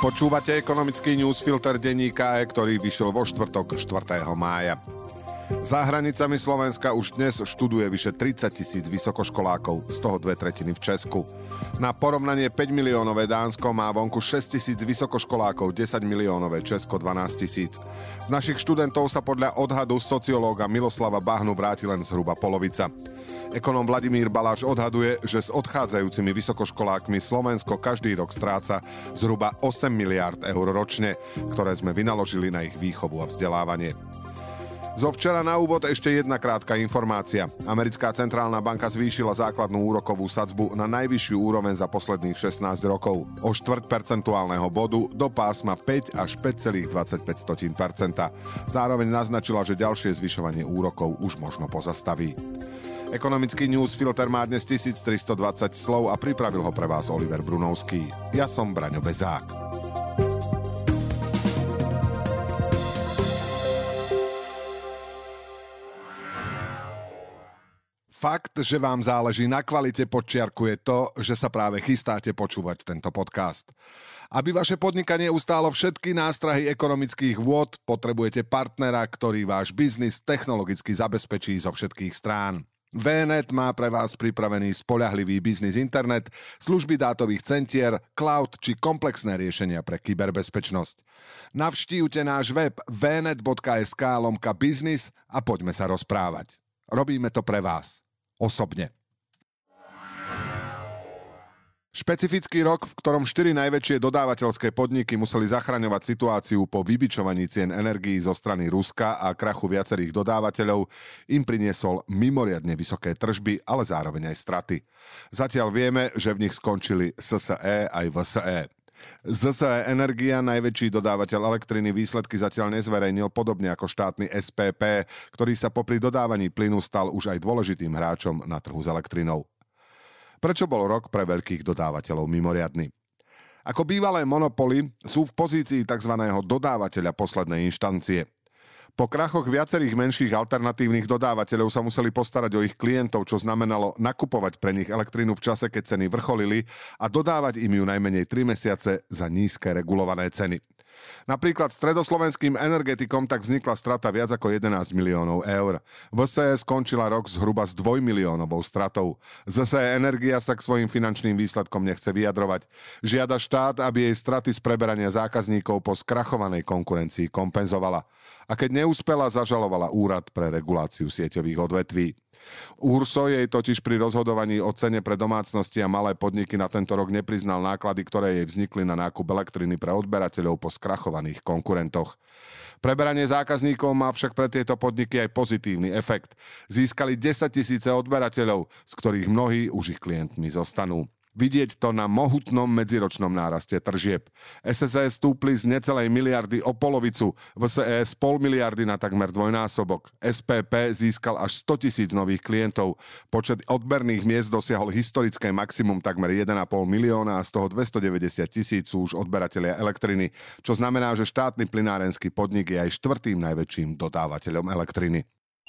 Počúvate ekonomický newsfilter denníka E, ktorý vyšiel vo štvrtok 4. mája. Za hranicami Slovenska už dnes študuje vyše 30 000 vysokoškolákov, z toho 2/3 v Česku. Na porovnanie 5 miliónové Dánsko má vonku 6 000 vysokoškolákov, 10 miliónové Česko 12 000. Z našich študentov sa podľa odhadu sociológa Miloslava Bahnu vráti len zhruba polovica. Ekonóm Vladimír Baláš odhaduje, že s odchádzajúcimi vysokoškolákmi Slovensko každý rok stráca zhruba 8 miliárd eur ročne, ktoré sme vynaložili na ich výchovu a vzdelávanie. Zo včera na úvod ešte jedna krátka informácia. Americká centrálna banka zvýšila základnú úrokovú sadzbu na najvyššiu úroveň za posledných 16 rokov. O 0,4 percentuálneho bodu do pásma 5 až 5,25%. Zároveň naznačila, že ďalšie zvyšovanie úrokov už možno pozastaví. Ekonomický newsfilter má dnes 1320 slov a pripravil ho pre vás Oliver Brunovský. Ja som Braňo Bezák. Fakt, že vám záleží na kvalite, podčiarkuje to, že sa práve chystáte počúvať tento podcast. Aby vaše podnikanie ustálo všetky nástrahy ekonomických vôd, potrebujete partnera, ktorý váš biznis technologicky zabezpečí zo všetkých strán. VNet má pre vás pripravený spoľahlivý biznis internet, služby dátových centier, cloud či komplexné riešenia pre kyberbezpečnosť. Navštívte náš web vnet.sk/biznis a poďme sa rozprávať. Robíme to pre vás. Osobne. Špecifický rok, v ktorom 4 najväčšie dodávateľské podniky museli zachraňovať situáciu po vybičovaní cien energií zo strany Ruska a krachu viacerých dodávateľov, im priniesol mimoriadne vysoké tržby, ale zároveň aj straty. Zatiaľ vieme, že v nich skončili SSE aj VSE. ZSE Energia, najväčší dodávateľ elektriny, výsledky zatiaľ nezverejnil, podobne ako štátny SPP, ktorý sa popri dodávaní plynu stal už aj dôležitým hráčom na trhu s elektrinou. Prečo bol rok pre veľkých dodávateľov mimoriadny? Ako bývalé monopoly sú v pozícii tzv. Dodávateľa poslednej inštancie. Po krachoch viacerých menších alternatívnych dodávateľov sa museli postarať o ich klientov, čo znamenalo nakupovať pre nich elektrinu v čase, keď ceny vrcholili a dodávať im ju najmenej 3 mesiace za nízke regulované ceny. Napríklad stredoslovenským energetikom tak vznikla strata viac ako 11 miliónov eur. VSE skončila rok zhruba s 2 miliónovou stratou. ZSE Energia sa k svojim finančným výsledkom nechce vyjadrovať. Žiada štát, aby jej straty z preberania zákazníkov po skrachovanej konkurencii kompenzovala. A keď neúspela, zažalovala Úrad pre reguláciu sieťových odvetví. URSO jej totiž pri rozhodovaní o cene pre domácnosti a malé podniky na tento rok nepriznal náklady, ktoré jej vznikli na nákup elektriny pre odberateľov po skrachovaných konkurentoch. Preberanie zákazníkov má však pre tieto podniky aj pozitívny efekt. Získali 10 000 odberateľov, z ktorých mnohí už ich klientmi zostanú. Vidieť to na mohutnom medziročnom náraste tržieb. SSE stúpli z necelej miliardy o polovicu, VSE z 0,5 miliardy na takmer dvojnásobok. SPP získal až 100 000 nových klientov. Počet odberných miest dosiahol historické maximum takmer 1,5 milióna a z toho 290 000 sú už odberatelia elektriny, čo znamená, že štátny plynárenský podnik je aj 4. najväčším dodávateľom elektriny.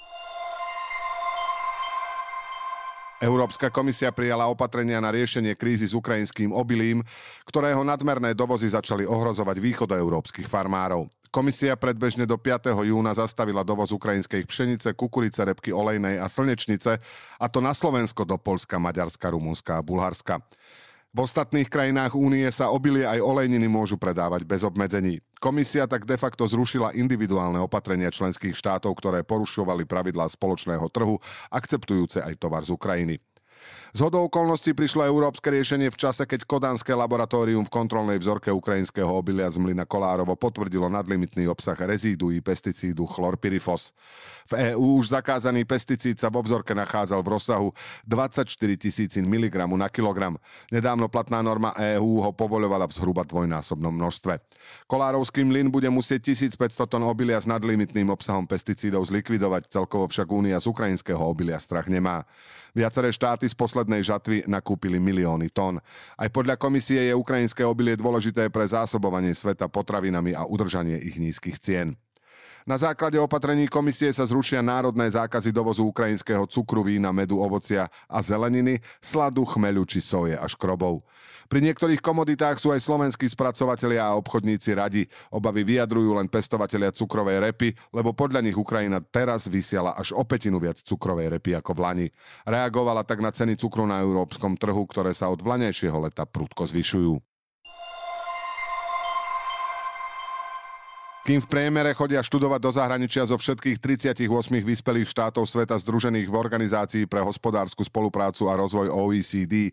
Európska komisia prijala opatrenia na riešenie krízy s ukrajinským obilím, ktorého nadmerné dovozy začali ohrozovať východoeurópskych farmárov. Komisia predbežne do 5. júna zastavila dovoz ukrajinskej pšenice, kukurice, repky olejnej a slnečnice, a to na Slovensko, do Poľska, Maďarska, Rumunska a Bulharska. V ostatných krajinách únie sa obilie aj olejniny môžu predávať bez obmedzení. Komisia tak de facto zrušila individuálne opatrenia členských štátov, ktoré porušovali pravidlá spoločného trhu, akceptujúce aj tovar z Ukrajiny. Zhodou okolností prišlo európske riešenie v čase, keď kodanské laboratórium v kontrolnej vzorke ukrajinského obilia z mlyna Kolárovo potvrdilo nadlimitný obsah rezíduí pesticídu chlorpyrifos. V EÚ už zakázaný pesticíd sa vo vzorke nachádzal v rozsahu 24 000 mg na kilogram. Nedávno platná norma EÚ ho povoľovala v zhruba dvojnásobnom množstve. Kolárovský mlyn bude musieť 1500 tón obilia s nadlimitným obsahom pesticídov zlikvidovať, celkovo však únia z ukrajinského obilia strach nemá. Viaceré štáty z poslednej žatvy nakúpili milióny tón. Aj podľa komisie je ukrajinské obilie dôležité pre zásobovanie sveta potravinami a udržanie ich nízkych cien. Na základe opatrení komisie sa zrušia národné zákazy dovozu ukrajinského cukru, vína, medu, ovocia a zeleniny, sladu, chmeľu či soje a škrobov. Pri niektorých komoditách sú aj slovenskí spracovatelia a obchodníci radi. Obavy vyjadrujú len pestovatelia cukrovej repy, lebo podľa nich Ukrajina teraz vysiela až o 1/5 viac cukrovej repy ako v lani. Reagovala tak na ceny cukru na európskom trhu, ktoré sa od vlaňajšieho leta prudko zvyšujú. Kým v priemere chodia študovať do zahraničia zo všetkých 38 vyspelých štátov sveta združených v Organizácii pre hospodársku spoluprácu a rozvoj OECD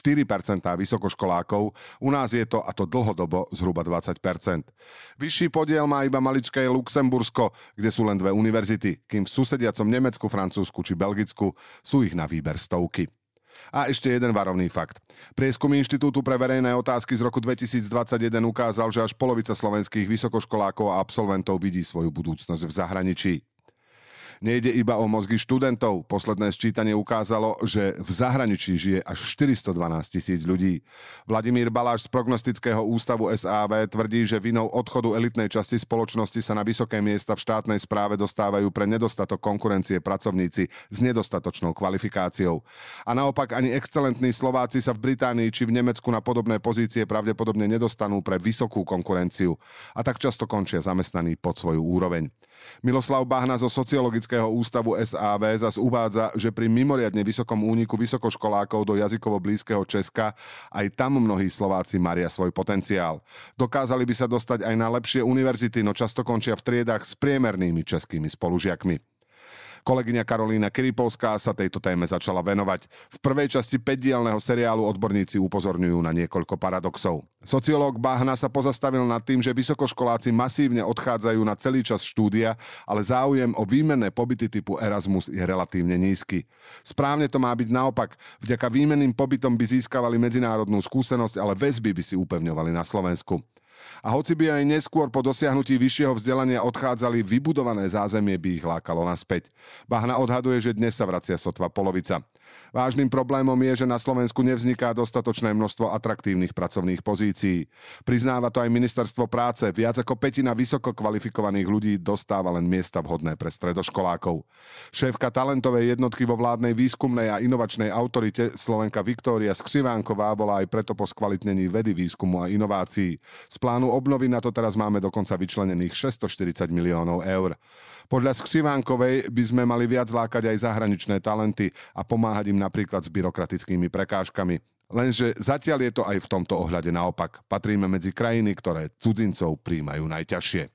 4% vysokoškolákov, u nás je to, a to dlhodobo, zhruba 20%. Vyšší podiel má iba maličké Luxembursko, kde sú len 2 univerzity, kým v susediacom Nemecku, Francúzsku či Belgicku sú ich na výber stovky. A ešte jeden varovný fakt. Prieskum Inštitútu pre verejné otázky z roku 2021 ukázal, že až polovica slovenských vysokoškolákov a absolventov vidí svoju budúcnosť v zahraničí. Nejde iba o mozgy študentov. Posledné sčítanie ukázalo, že v zahraničí žije až 412 000 ľudí. Vladimír Baláš z prognostického ústavu SAB tvrdí, že vinou odchodu elitnej časti spoločnosti sa na vysoké miesta v štátnej správe dostávajú pre nedostatok konkurencie pracovníci s nedostatočnou kvalifikáciou. A naopak ani excelentní Slováci sa v Británii či v Nemecku na podobné pozície pravdepodobne nedostanú pre vysokú konkurenciu a tak často končia zamestnaní pod svoju úroveň. Miloslav Bahna zo Sociologického ústavu SAV zas uvádza, že pri mimoriadne vysokom úniku vysokoškolákov do jazykovo blízkeho Česka aj tam mnohí Slováci maria svoj potenciál. Dokázali by sa dostať aj na lepšie univerzity, no často končia v triedách s priemernými českými spolužiakmi. Kolegyňa Karolína Kiripovská sa tejto téme začala venovať. V prvej časti 5-dielneho seriálu odborníci upozorňujú na niekoľko paradoxov. Sociológ Bahna sa pozastavil nad tým, že vysokoškoláci masívne odchádzajú na celý čas štúdia, ale záujem o výmenné pobyty typu Erasmus je relatívne nízky. Správne to má byť naopak. Vďaka výmenným pobytom by získavali medzinárodnú skúsenosť, ale väzby by si upevňovali na Slovensku. A hoci by aj neskôr po dosiahnutí vyššieho vzdelania odchádzali, vybudované zázemie by ich lákalo naspäť. Bahna odhaduje, že dnes sa vracia sotva polovica. Vážnym problémom je, že na Slovensku nevzniká dostatočné množstvo atraktívnych pracovných pozícií. Priznáva to aj ministerstvo práce. Viac ako 1/5 vysoko kvalifikovaných ľudí dostáva len miesta vhodné pre stredoškolákov. Šéfka talentovej jednotky vo vládnej výskumnej a inovačnej autorite Slovenka Viktória Skřivánková bola aj preto po skvalitnení vedy, výskumu a inovácií. Z plánu obnovy na to teraz máme dokonca vyčlenených 640 miliónov eur. Podľa Skřivánkovej by sme mali viac lákať aj zahraničné talenty a pomáhať im napríklad s byrokratickými prekážkami. Lenže zatiaľ je to aj v tomto ohľade naopak. Patríme medzi krajiny, ktoré cudzincov prijímajú najťažšie.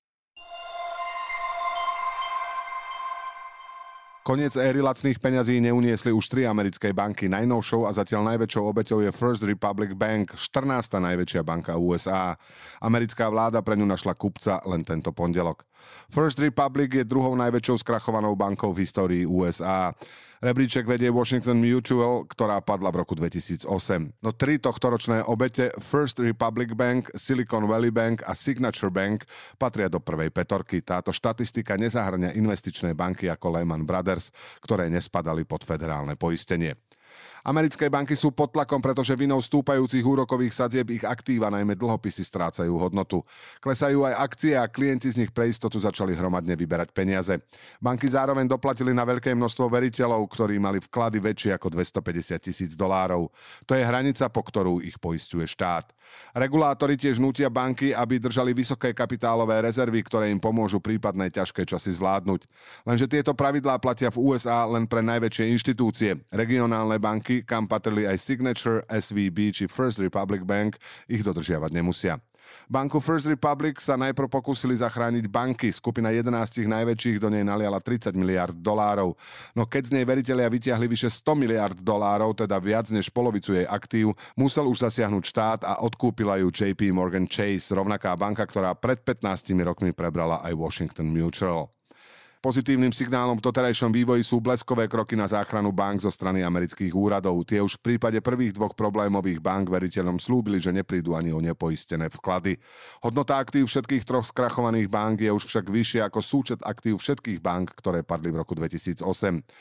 Koniec éry lacných peňazí neuniesli už 3 americké banky. Najnovšou a zatiaľ najväčšou obeťou je First Republic Bank, 14. najväčšia banka USA. Americká vláda pre ňu našla kupca len tento pondelok. First Republic je druhou najväčšou skrachovanou bankou v histórii USA. Rebríček vedie Washington Mutual, ktorá padla v roku 2008. No 3 tohtoročné obete, First Republic Bank, Silicon Valley Bank a Signature Bank, patria do prvej pätorky. Táto štatistika nezahŕňa investičné banky ako Lehman Brothers, ktoré nespadali pod federálne poistenie. Americké banky sú pod tlakom, pretože vinou stúpajúcich úrokových sadzieb ich aktíva, najmä dlhopisy, strácajú hodnotu. Klesajú aj akcie a klienti z nich pre istotu začali hromadne vyberať peniaze. Banky zároveň doplatili na veľké množstvo veriteľov, ktorí mali vklady väčšie ako $250 000. To je hranica, po ktorú ich poisťuje štát. Regulátori tiež nútia banky, aby držali vysoké kapitálové rezervy, ktoré im pomôžu prípadné ťažké časy zvládnuť. Lenže tieto pravidlá platia v USA len pre najväčšie inštitúcie. Regionálne banky, kam patrili aj Signature, SVB či First Republic Bank, ich dodržiavať nemusia. Banku First Republic sa najprv pokúsili zachrániť banky. Skupina 11 najväčších do nej naliala $30 miliárd. No keď z nej veritelia vytiahli vyše $100 miliárd, teda viac než polovicu jej aktív, musel už zasiahnuť štát a odkúpila ju JP Morgan Chase, rovnaká banka, ktorá pred 15 rokmi prebrala aj Washington Mutual. Pozitívnym signálom v doterajšom vývoji sú bleskové kroky na záchranu bank zo strany amerických úradov. Tie už v prípade prvých 2 problémových bank veriteľom slúbili, že neprídu ani o nepoistené vklady. Hodnota aktív všetkých 3 skrachovaných bank je už však vyššia ako súčet aktív všetkých bank, ktoré padli v roku 2008.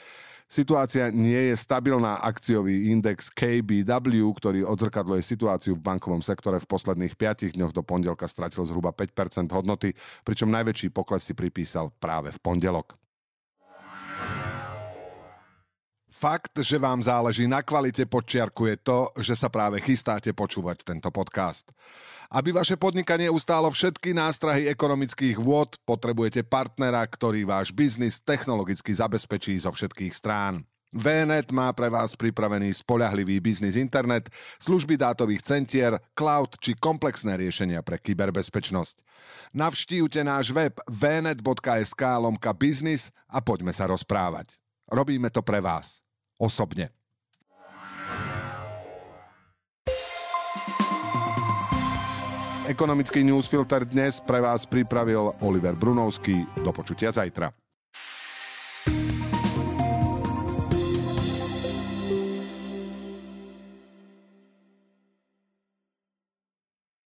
Situácia nie je stabilná. Akciový index KBW, ktorý odzrkadľuje situáciu v bankovom sektore, v posledných 5 dňoch do pondelka stratil zhruba 5% hodnoty, pričom najväčší pokles si pripísal práve v pondelok. Fakt, že vám záleží na kvalite, podčiarkuje to, že sa práve chystáte počúvať tento podcast. Aby vaše podnikanie ustálo všetky nástrahy ekonomických vôd, potrebujete partnera, ktorý váš biznis technologicky zabezpečí zo všetkých strán. VNet má pre vás pripravený spoľahlivý biznis internet, služby dátových centier, cloud či komplexné riešenia pre kyberbezpečnosť. Navštívte náš web vnet.sk/biznis a poďme sa rozprávať. Robíme to pre vás. Osobne. Ekonomický newsfilter dnes pre vás pripravil Oliver Brunovský. Do počutia zajtra.